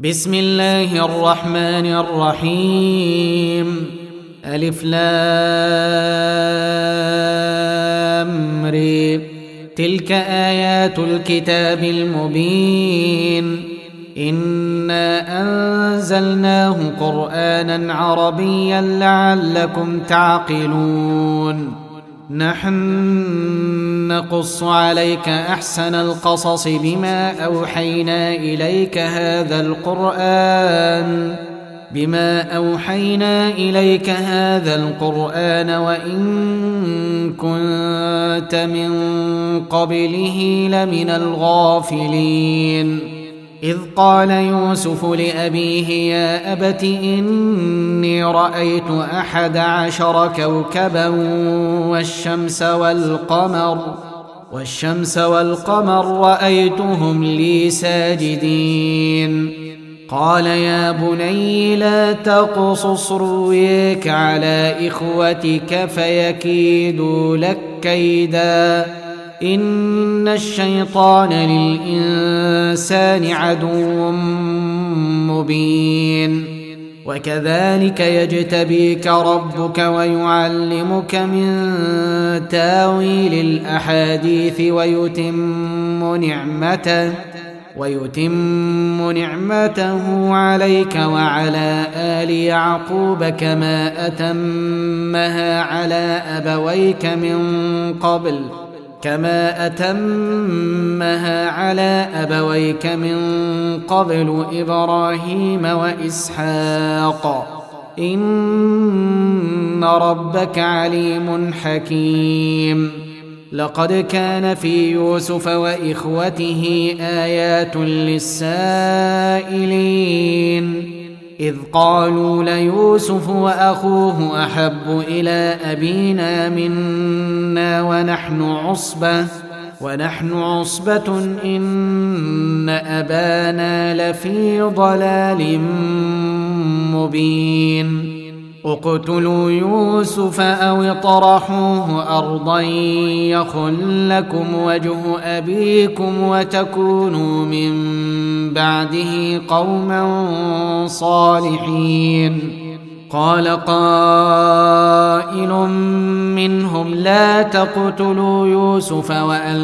بسم الله الرحمن الرحيم. ألف لام ر. تلك آيات الكتاب المبين. إنا أنزلناه قرآنا عربيا لعلكم تعقلون. نحن نقص عليك أحسن القصص بما أوحينا إليك هذا القرآن وإن كنت من قبله لمن الغافلين. إذ قال يوسف لأبيه يا أبت إني رأيت 11 كوكبا والشمس والقمر رأيتهم لي ساجدين. قال يا بني لا تقصص رؤياك على إخوتك فيكيدوا لك كيدا إن الشيطان للإنسان عدو مبين. وكذلك يجتبيك ربك ويعلمك من تاويل الأحاديث ويتم نعمته عليك وعلى آل يعقوب كما أتمها على أبويك من قبل إبراهيم وإسحاق إن ربك عليم حكيم. لقد كان في يوسف وإخوته آيات للسائلين إذ قالوا ليوسف وأخوه أحب إلى أبينا منا ونحن عصبة إن أبانا لفي ضلال مبين. اقتلوا يوسف أو اطرحوه أرضا يخل لكم وجه أبيكم وتكونوا من بعده قوما صالحين. قال قائل منهم لا تقتلوا يوسف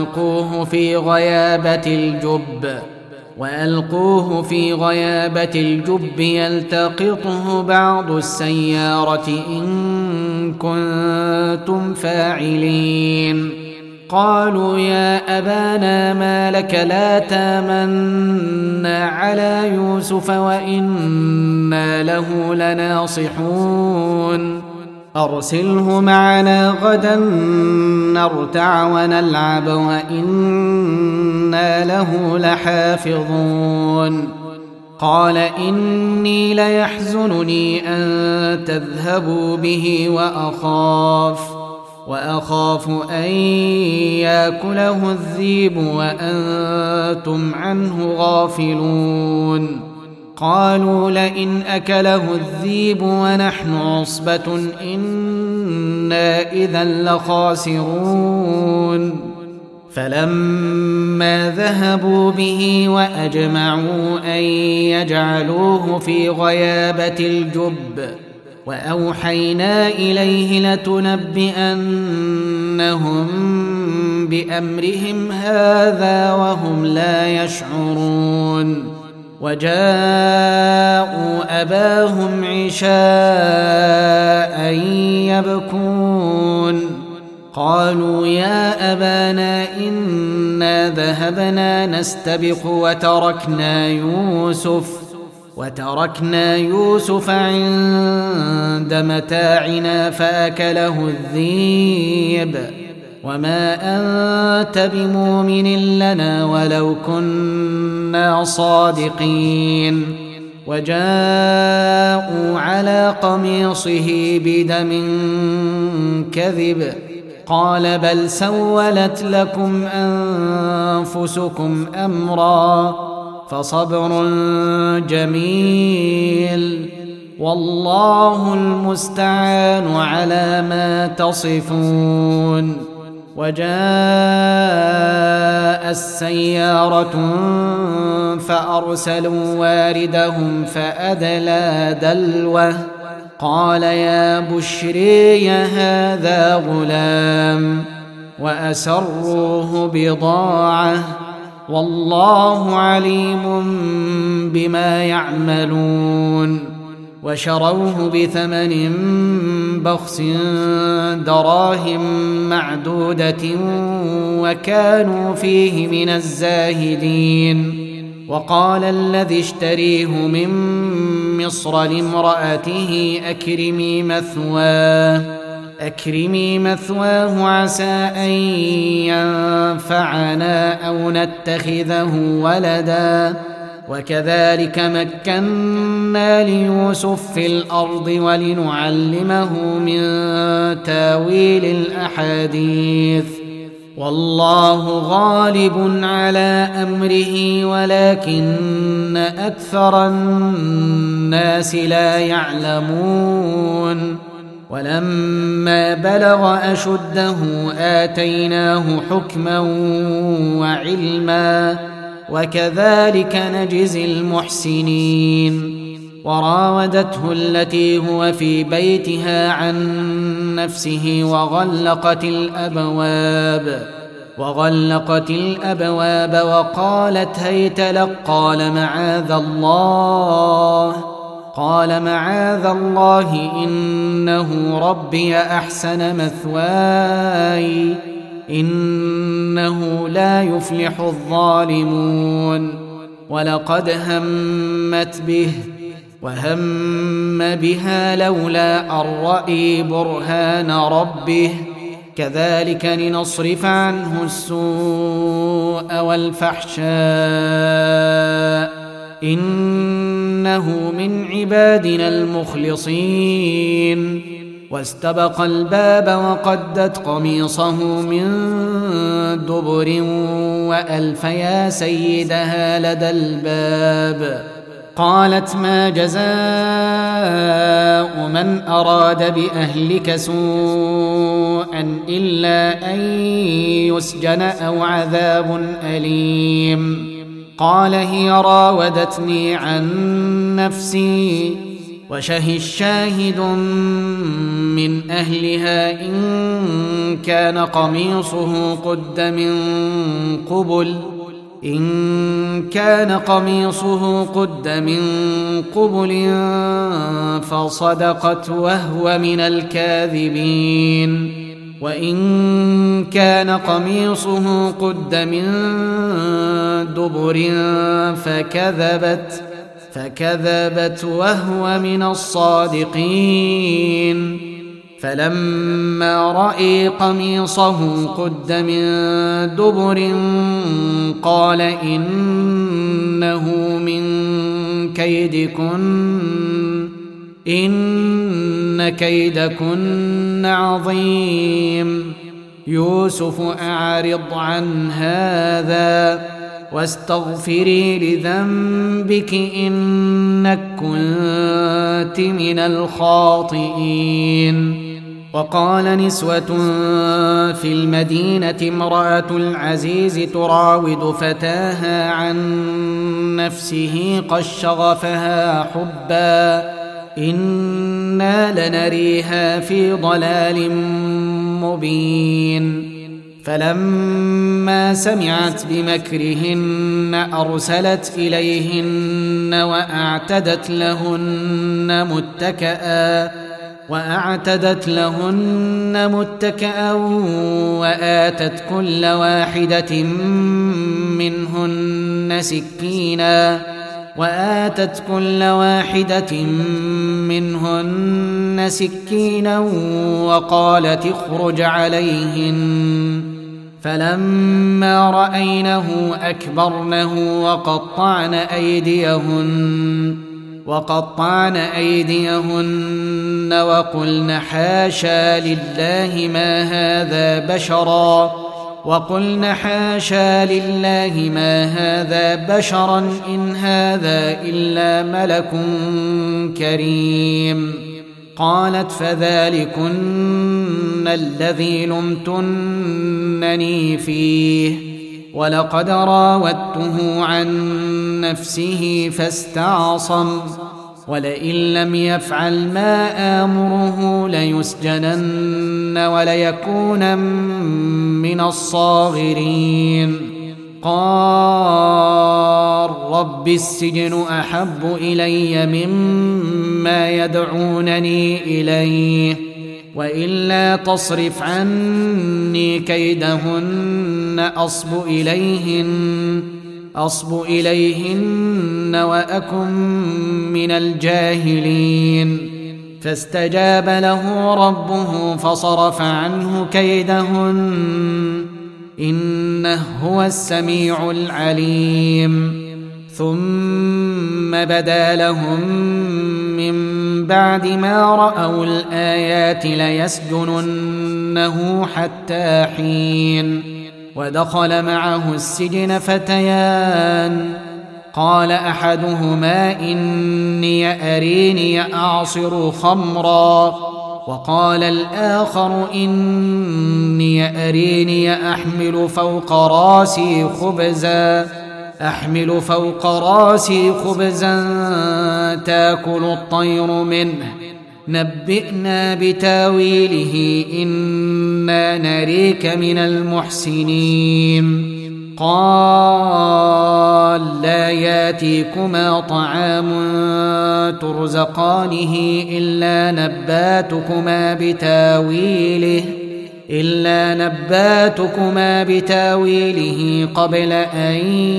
وألقوه في غيابة الجب يلتقطه بعض السيارة إن كنتم فاعلين. قالوا يا أبانا ما لك لا تامنا على يوسف وإنا له لناصحون. أرسله معنا غدا نرتع ونلعب وإنا له لحافظون. قال إني ليحزنني أن تذهبوا به وأخاف أن يأكله الذئب وأنتم عنه غافلون. قالوا لئن أكله الذئب ونحن عصبة إنا إذا لخاسرون. فلما ذهبوا به وأجمعوا أن يجعلوه في غيابة الجب وأوحينا إليه لتنبئنهم بأمرهم هذا وهم لا يشعرون. وجاءوا أباهم عشاء يبكون. قالوا يا أبانا إنا ذهبنا نستبق وتركنا يوسف عند متاعنا فأكله الذئب وما أنت بمؤمن لنا ولو كنا صادقين. وجاءوا على قميصه بدم كذب قال بل سولت لكم أنفسكم أمرا فصبر جميل والله المستعان على ما تصفون. وجاء السيارة فأرسلوا واردهم فأدلى دلوه قال يا بشري هذا غلام وأسروه بضاعة والله عليم بما يعملون وشروه بثمن بخس دراهم معدودة وكانوا فيه من الزاهدين وقال الذي اشتريه من مصر لامرأته أكرمي مثواه عسى أن ينفعنا أو نتخذه ولدا وكذلك مكنا ليوسف في الأرض ولنعلمه من تاويل الأحاديث والله غالب على أمره ولكن أكثر الناس لا يعلمون ولما بلغ أشده آتيناه حكما وعلما وكذلك نجزي المحسنين وراودته التي هو في بيتها عن نفسه وغلقت الأبواب وقالت هيت لك قال معاذ الله إنه ربي أحسن مثواي إنه لا يفلح الظالمون ولقد همت به وهم بها لولا أن رأى برهان ربه كذلك لنصرف عنه السوء والفحشاء إنه من عبادنا المخلصين واستبق الباب وقدت قميصه من دبر وألف يا سيدها لدى الباب قالت ما جزاء من أراد بأهلك سوءا إلا أن يسجن أو عذاب أليم قال هي راودتني عن نفسي وشهد شاهد من أهلها إن كان قميصه قد من قبل فصدقت وهو من الكاذبين وإن كان قميصه قد من دبر فكذبت وهو من الصادقين فلما رأى قميصه قد من دبر قال إنه من كيدكن إن كيدكن عظيم يوسف أعرض عن هذا واستغفري لذنبك إنك كنت من الخاطئين وقال نسوة في المدينة امرأة العزيز تراود فتاها عن نفسه قد شغفها حبا إنا لنريها في ضلال مبين فلما سمعت بمكرهن أرسلت إليهن وأعتدت لهن متكئا وآتت كل واحدة منهن سكينا وقالت اخرج عليهن فلما رأينه أكبرنه وقطعن أيديهن وقلن حاشا لله ما هذا بشرا إن هذا إلا ملك كريم قالت فذلكن الذي لمتنني فيه ولقد راودته عن نفسه فاستعصم ولئن لم يفعل ما آمره ليسجنن وليكونن من الصاغرين قال رب السجن أحب إلي مما يدعونني إليه وإلا تصرف عني كيدهن أصب إليهن وأكن من الجاهلين فاستجاب له ربه فصرف عنه كيدهن إنه هو السميع العليم ثم بدا لهم من بعد ما رأوا الآيات ليسجننه حتى حين ودخل معه السجن فتيان قال أحدهما إني أريني أعصر خمرا وقال الآخر إني أريني أحمل فوق راسي خبزا تأكل الطير منه نبئنا بتاويله إنا نريك من المحسنين قال لا ياتيكما طعام ترزقانه إلا نباتكما بتاويله قبل أن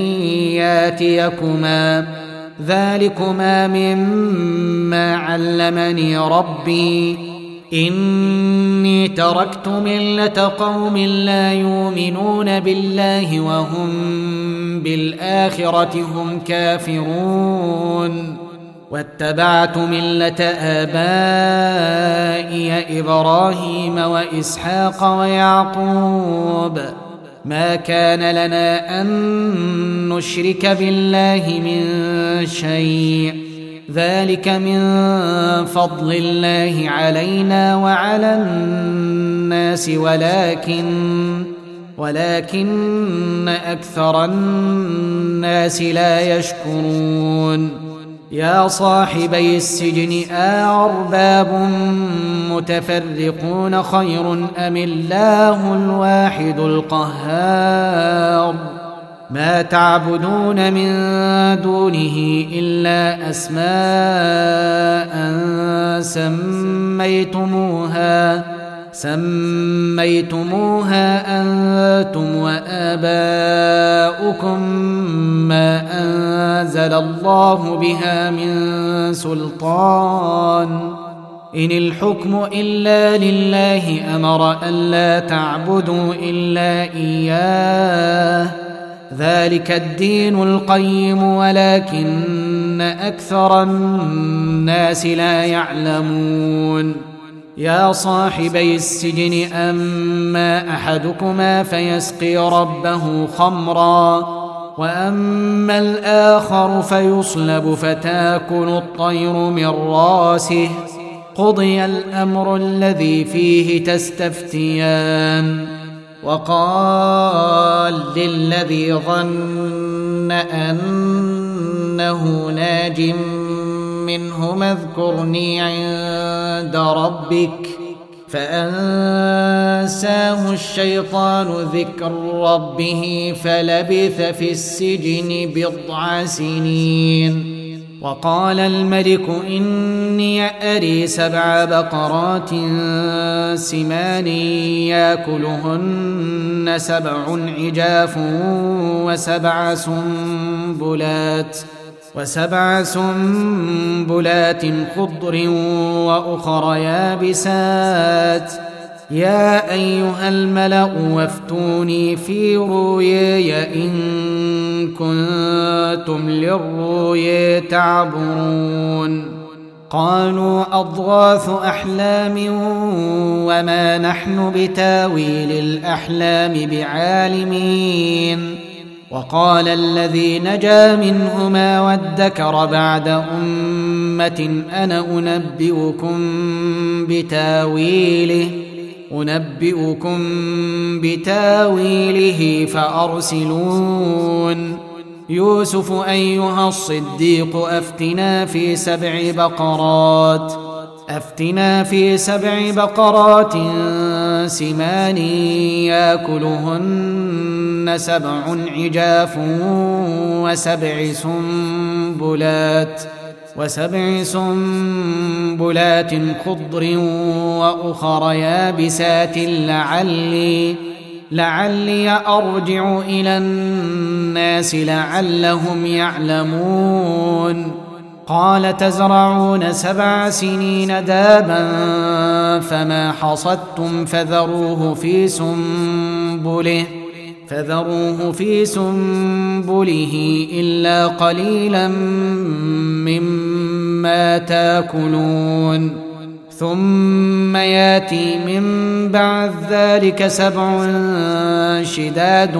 ياتيكما ذلكما مما علمني ربي إني تركت ملة قوم لا يؤمنون بالله وهم بالآخرة هم كافرون واتبعت ملة آبائي إبراهيم وإسحاق ويعقوب ما كان لنا أن نشرك بالله من شيء ذلك من فضل الله علينا وعلى الناس ولكن أكثر الناس لا يشكرون يا صاحبي السجن أأرباب متفرقون خير أم الله الواحد القهار ما تعبدون من دونه إلا أسماء سميتموها أنتم وآباؤكم ما أنزل الله بها من سلطان إن الحكم إلا لله أمر ألا تعبدوا إلا إياه ذلك الدين القيم ولكن أكثر الناس لا يعلمون يا صاحبي السجن أما أحدكما فيسقي ربه خمرا وأما الآخر فيصلب فتاكل الطير من راسه قضي الأمر الذي فيه تستفتيان وقال للذي ظن أنه ناج منهما اذكرني عند ربك فأنساه الشيطان ذكر ربه فلبث في السجن 9 سنين وقال الملك إني أري 7 بقرات سمان يأكلهن 7 عجاف وسبع سنبلات خضر وأخر يابسات يا أيها الملأ وافتوني في رؤياي إن كنتم للرؤيا تعبرون قالوا أضغاث أحلام وما نحن بتاويل الأحلام بعالمين وقال الذي نجا منهما وادكر بعد أمة أنا أنبئكم بتاويله أنبئكم بتاويله فأرسلون يوسف أيها الصديق أفتنا في 7 بقرات سمان يأكلهن 7 عجاف وسبع سنبلات خضر وأخر يابسات لعلي أرجع إلى الناس لعلهم يعلمون قال تزرعون 7 سنين دابا فما حصدتم فذروه في سنبله إلا قليلا مما تاكلون ثم ياتي من بعد ذلك 7 شداد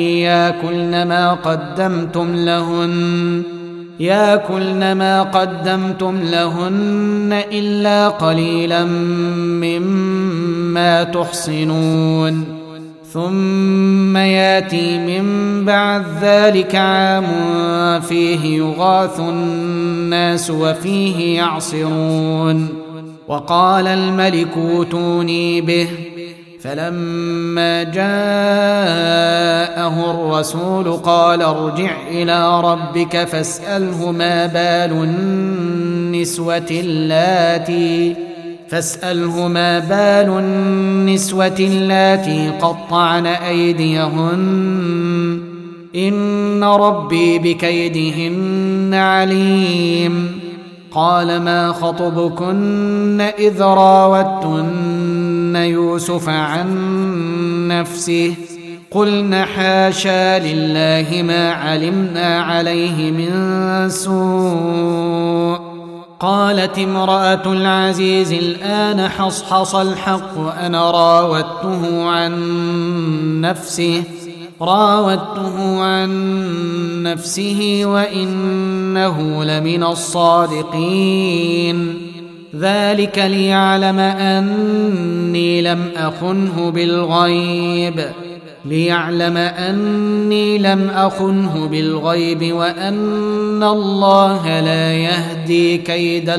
يأكلن ما قدمتم لهن إلا قليلا مما تحصنون ثم ياتي من بعد ذلك عام فيه يغاث الناس وفيه يعصرون وقال الملك ائتوني به فلما جاءه الرسول قال ارجع إلى ربك فاسأله ما بال النسوة اللاتي قطعن أيديهن إن ربي بكيدهن عليم قال ما خطبكن إذ راوتن يوسف عن نفسه قلن حاشا لله ما علمنا عليه من سوء قالت امرأة العزيز الآن حصحص الحق أنا راودته عن نفسه وإنه لمن الصادقين ذلك ليعلم أني لم أخنه بالغيب وأن الله لا يهدي كيد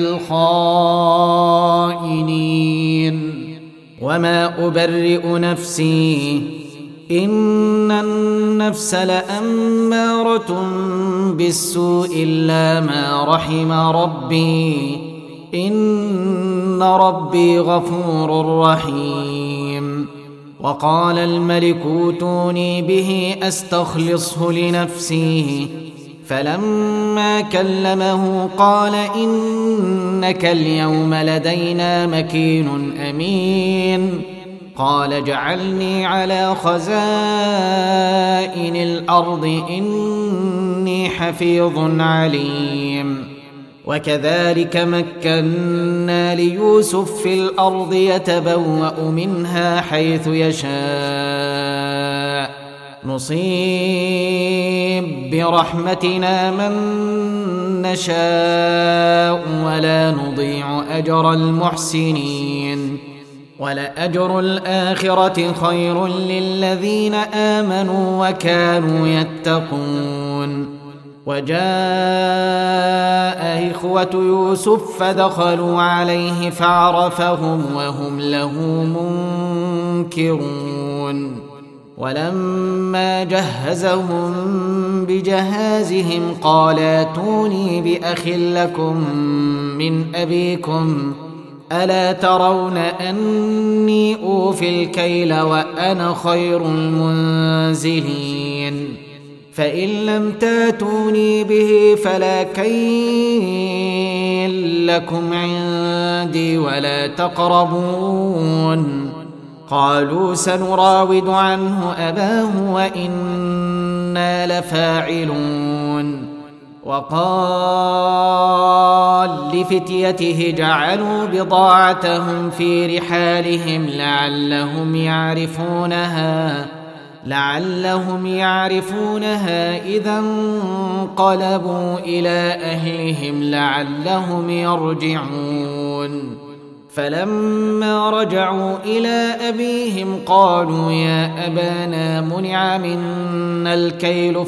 الخائنين وما أبرئ نفسي إن النفس لأمارة بالسوء إلا ما رحم ربي إن ربي غفور رحيم وقال الملك ائتوني به أستخلصه لنفسي فلما كلمه قال إنك اليوم لدينا مكين أمين قال اجعلني على خزائن الأرض إني حفيظ عليم وكذلك مكنا ليوسف في الأرض يتبوأ منها حيث يشاء نصيب برحمتنا من نشاء ولا نضيع أجر المحسنين ولأجر الآخرة خير للذين آمنوا وكانوا يتقون وجاء إخوة يوسف فدخلوا عليه فعرفهم وهم له منكرون ولما جهزهم بجهازهم قال ائتوني بأخ لكم من أبيكم ألا ترون أني أوفي الكيل وأنا خير المنزلين فإن لم تاتوني به فلا كيل لكم عندي ولا تقربون قالوا سنراود عنه أباه وإنا لفاعلون وقال لفتيته جعلوا بضاعتهم في رحالهم لعلهم يعرفونها إذا انقلبوا إلى أهلهم لعلهم يرجعون فلما رجعوا إلى أبيهم قالوا يا أبانا منع منا الكيل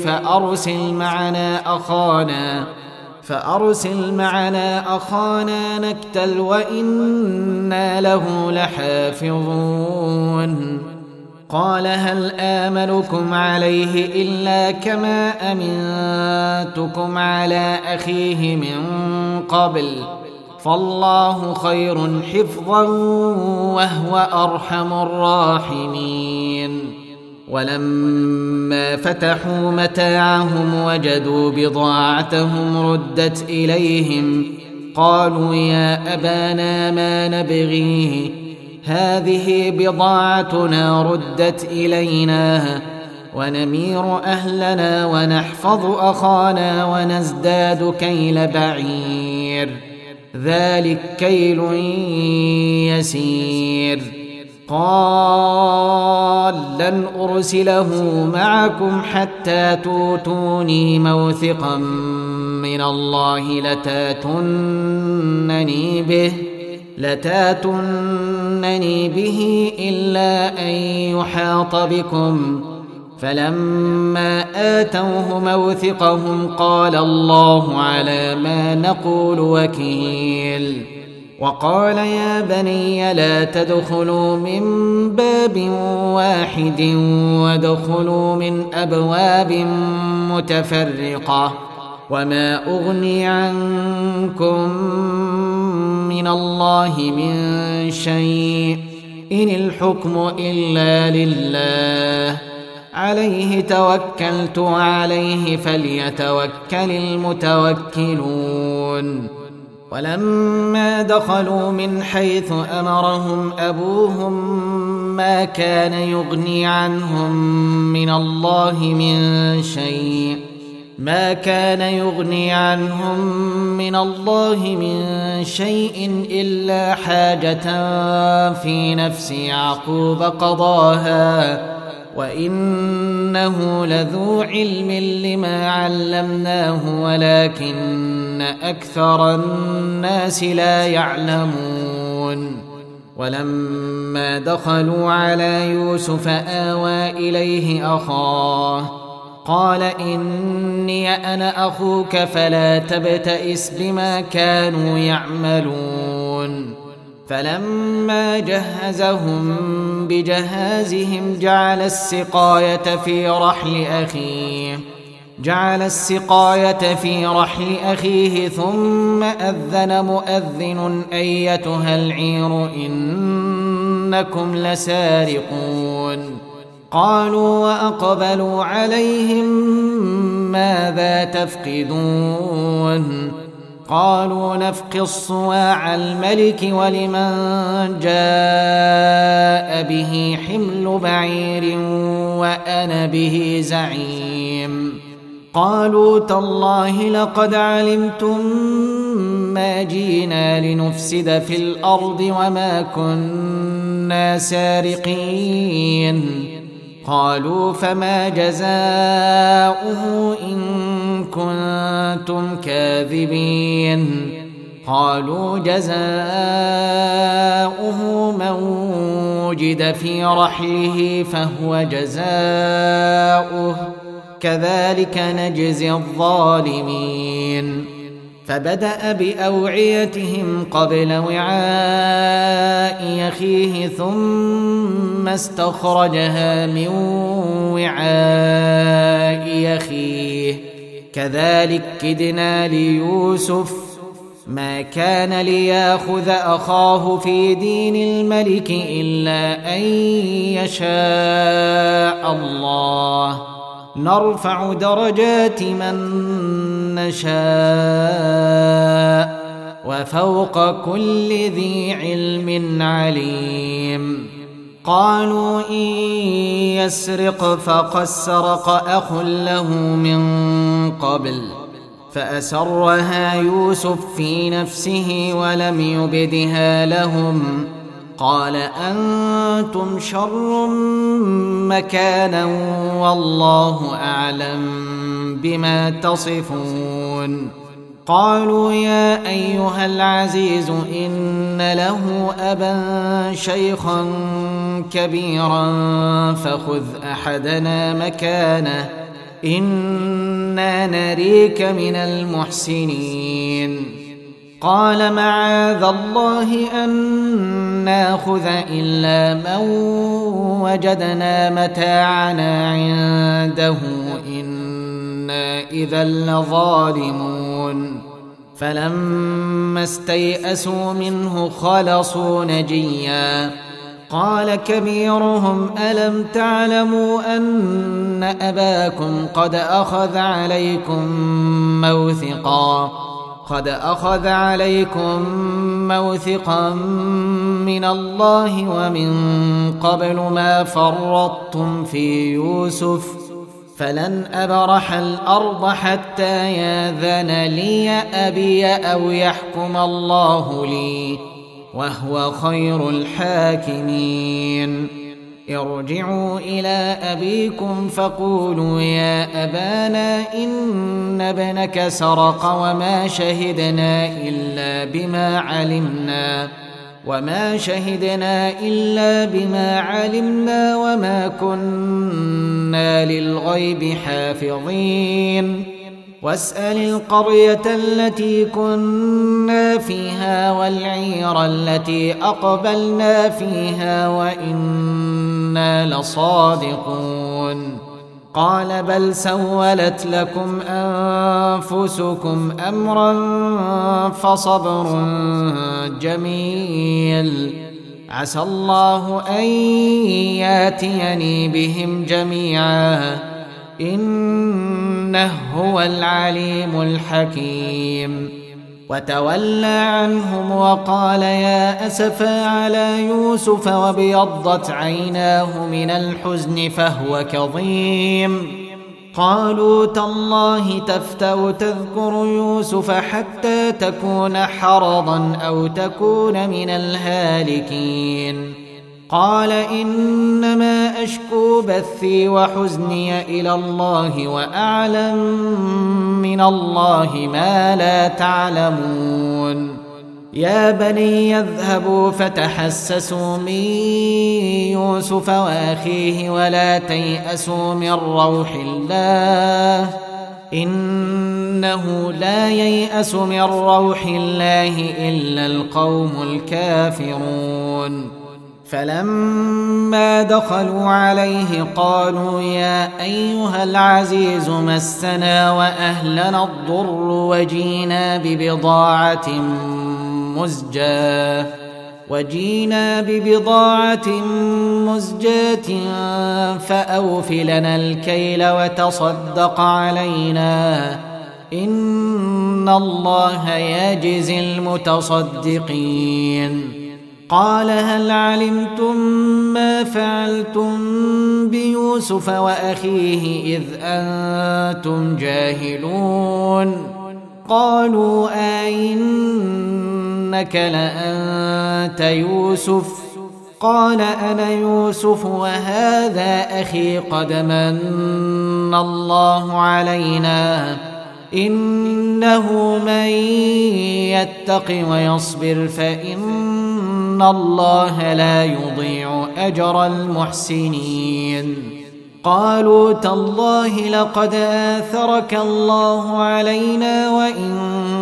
فأرسل معنا أخانا نكتل وإنا له لحافظون قال هل آمنكم عليه إلا كما أمنتكم على أخيه من قبل فالله خير حفظا وهو أرحم الراحمين ولما فتحوا متاعهم وجدوا بضاعتهم ردت إليهم قالوا يا أبانا ما نبغيه هذه بضاعتنا ردت إلينا ونمير أهلنا ونحفظ أخانا ونزداد كيل بعير ذلك كيل يسير قال لن أرسله معكم حتى توتوني موثقا من الله لتاتونني به إلا أن يحاط بكم فلما آتوه موثقهم قال الله على ما نقول وكيل وقال يا بني لا تدخلوا من باب واحد وادخلوا من أبواب متفرقة وما أغني عنكم من الله من شيء إن الحكم إلا لله عليه توكلت وعليه فليتوكل المتوكلون ولما دخلوا من حيث أمرهم أبوهم ما كان يغني عنهم من الله من شيء إلا حاجة في نفس يعقوب قضاها وإنه لذو علم لما علمناه ولكن أكثر الناس لا يعلمون ولما دخلوا على يوسف آوى إليه أخاه قال إني أنا أخوك فلا تبتئس بما كانوا يعملون فلما جهزهم بجهازهم جعل السقاية في رحل أخيه ثم أذن مؤذن أيتها العير إنكم لسارقون قالوا وأقبلوا عليهم ماذا تفقدون قالوا نفقي الصواع الملك ولمن جاء به حمل بعير وأنا به زعيم قالوا تالله لقد علمتم ما جئنا لنفسد في الأرض وما كنا سارقين قالوا فما جزاؤه إن كنتم كاذبين قالوا جزاؤه من وجد في رحله فهو جزاؤه كذلك نجزي الظالمين فبدأ بأوعيتهم قبل وعاء أخيه ثم استخرجها من وعاء أخيه كذلك كدنا ليوسف ما كان ليأخذ أخاه في دين الملك إلا أن يشاء الله نرفع درجات من نشاء وفوق كل ذي علم عليم قالوا إن يسرق فقد سرق أخ له من قبل فأسرها يوسف في نفسه ولم يبدها لهم قال أنتم شر مكانا والله أعلم بما تصفون قالوا يا أيها العزيز إن له أبا شيخا كبيرا فخذ أحدنا مكانه إنا نريك من المحسنين قال معاذ الله أن ناخذ إلا من وجدنا متاعنا عنده إنا إذا لظالمون فلما استيئسوا منه خلصوا نجيا قال كبيرهم ألم تعلموا أن أباكم قد أخذ عليكم موثقا من الله ومن قبل ما فرطتم في يوسف فلن أبرح الأرض حتى ياذن لي أبي أو يحكم الله لي وهو خير الحاكمين ارجعوا إلى أبيكم فقولوا يا أبانا إن ابنك سرق وما شهدنا إلا بما علمنا وما كنا للغيب حافظين واسأل القرية التي كنا فيها والعير التي أقبلنا فيها وإنا لصادقون قال بل سولت لكم أنفسكم أمرا فصبر جميل عسى الله أن ياتيني بهم جميعا إنه هو العليم الحكيم وتولى عنهم وقال يا أسفا على يوسف وابيضت عيناه من الحزن فهو كظيم قالوا تالله تفتأ تذكر يوسف حتى تكون حرضا أو تكون من الهالكين قال إنما أشكو بثي وحزني إلى الله وأعلم من الله ما لا تعلمون يا بني يذهبوا فتحسسوا من يوسف وأخيه ولا تيأسوا من روح الله إنه لا ييأس من روح الله إلا القوم الكافرون فلما دخلوا عليه قالوا يا أيها العزيز مسنا وأهلنا الضر وجينا ببضاعة مزجاة فأوف لنا الكيل وتصدق علينا إن الله يجزي المتصدقين قال هل علمتم ما فعلتم بيوسف وأخيه إذ أنتم جاهلون قالوا أئنك لأنت يوسف قال أنا يوسف وهذا أخي قد من الله علينا إنه من يتق ويصبر فإن الله لا يضيع أجر المحسنين قالوا تالله لقد آثرك الله علينا وإن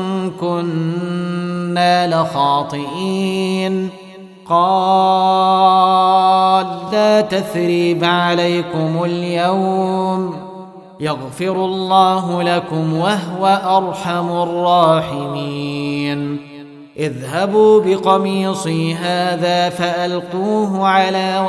كنا لخاطئين قال لا تثريب عليكم اليوم يغفر الله لكم وهو أرحم الراحمين اذهبوا بقميصي هذا فألقوه على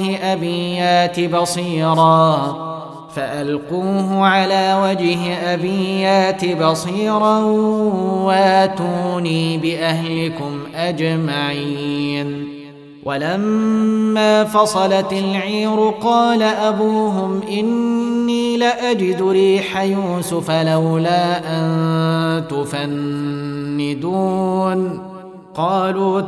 وجه أبي يات بصيرا واتوني بأهلكم أجمعين ولما فصلت العير قال أبوهم إني لأجد ريح يوسف لولا أن تفندون قالوا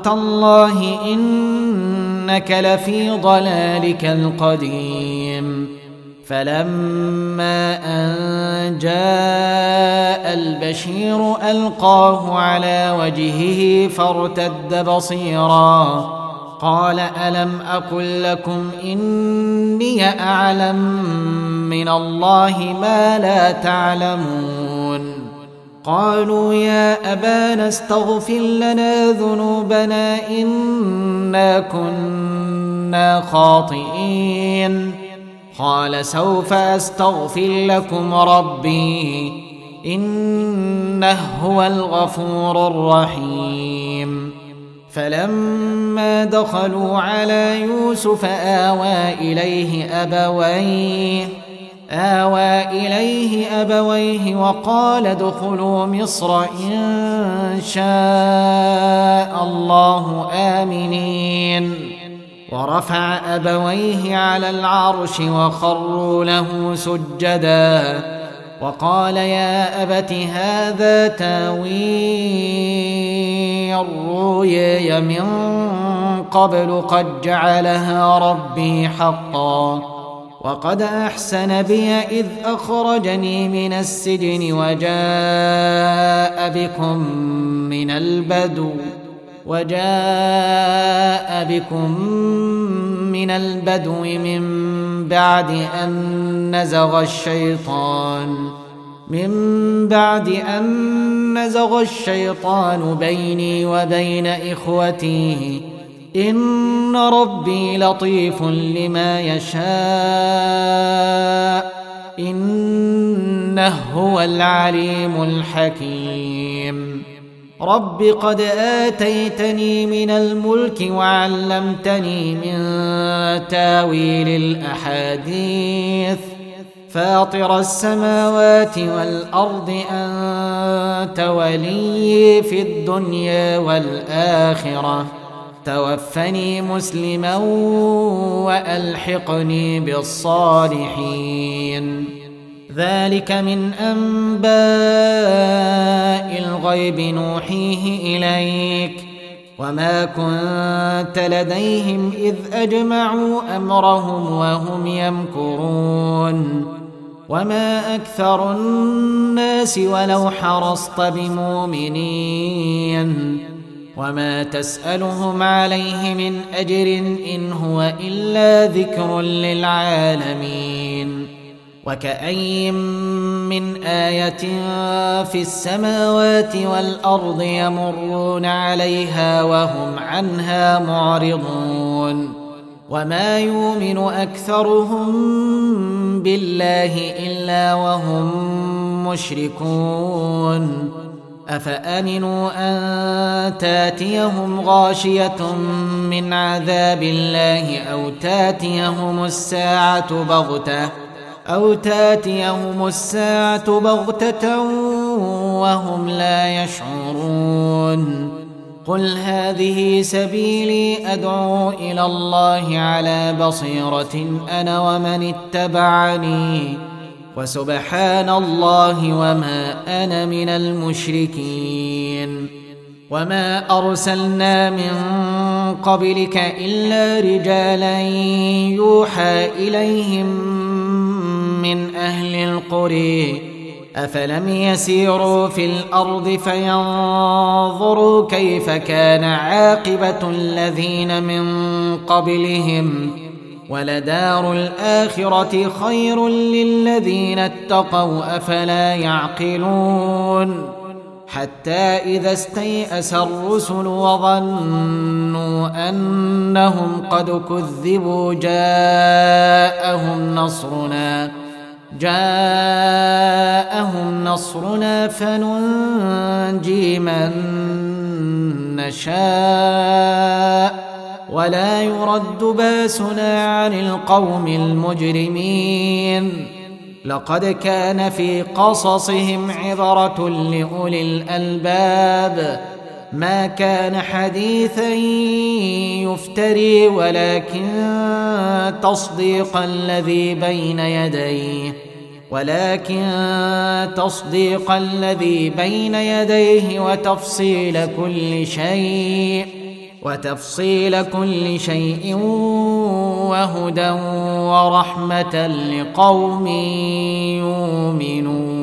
تالله إنك لفي ضلالك القديم فلما أن جاء البشير ألقاه على وجهه فارتد بصيرا قال ألم أقل لكم إني أعلم من الله ما لا تعلمون قالوا يا أبانا استغفر لنا ذنوبنا إنا كنا خاطئين قال سوف أستغفر لكم ربي إنه هو الغفور الرحيم فلما دخلوا على يوسف آوى إليه أبويه وقال ادخلوا مصر إن شاء الله آمنين ورفع أبويه على العرش وخروا له سجدا وقال يا أبت هذا تاويل رؤياي من قبل قد جعلها ربي حقا وقد أحسن بي إذ أخرجني من السجن وجاء بكم من البدو من بعد أن نزغ الشيطان بيني وبين إخوتي إن ربي لطيف لما يشاء إنه هو العليم الحكيم رب قد آتيتني من الملك وعلمتني من تاويل الأحاديث فاطر السماوات والأرض أنت ولي في الدنيا والآخرة توفني مسلما وألحقني بالصالحين ذلك من أنباء الغيب نوحيه إليك وما كنت لديهم إذ أجمعوا أمرهم وهم يمكرون وما أكثر الناس ولو حرصت بمؤمنين وما تسألهم عليه من أجر إن هو إلا ذكر للعالمين وكأين من آية في السماوات والأرض يمرون عليها وهم عنها معرضون وما يؤمن أكثرهم بالله إلا وهم مشركون أفأمنوا أن تاتيهم غاشية من عذاب الله أو تاتيهم الساعة بغتة وهم لا يشعرون قل هذه سبيلي أدعو إلى الله على بصيرة أنا ومن اتبعني وسبحان الله وما أنا من المشركين وما أرسلنا من قبلك إلا رجالا يوحى إليهم من أهل القرى أفلم يسيروا في الأرض فينظروا كيف كان عاقبة الذين من قبلهم ولدار الآخرة خير للذين اتقوا أفلا يعقلون حتى إذا استيأس الرسل وظنوا أنهم قد كذبوا جاءهم نصرنا فننجي من نشاء ولا يرد باسنا عن القوم المجرمين لقد كان في قصصهم عبرة لأولي الألباب ما كان حديثا يفتري ولكن تصديق الذي بين يديه وتفصيل كل شيء وتفصيل كل شيء وهدى ورحمة لقوم يؤمنون.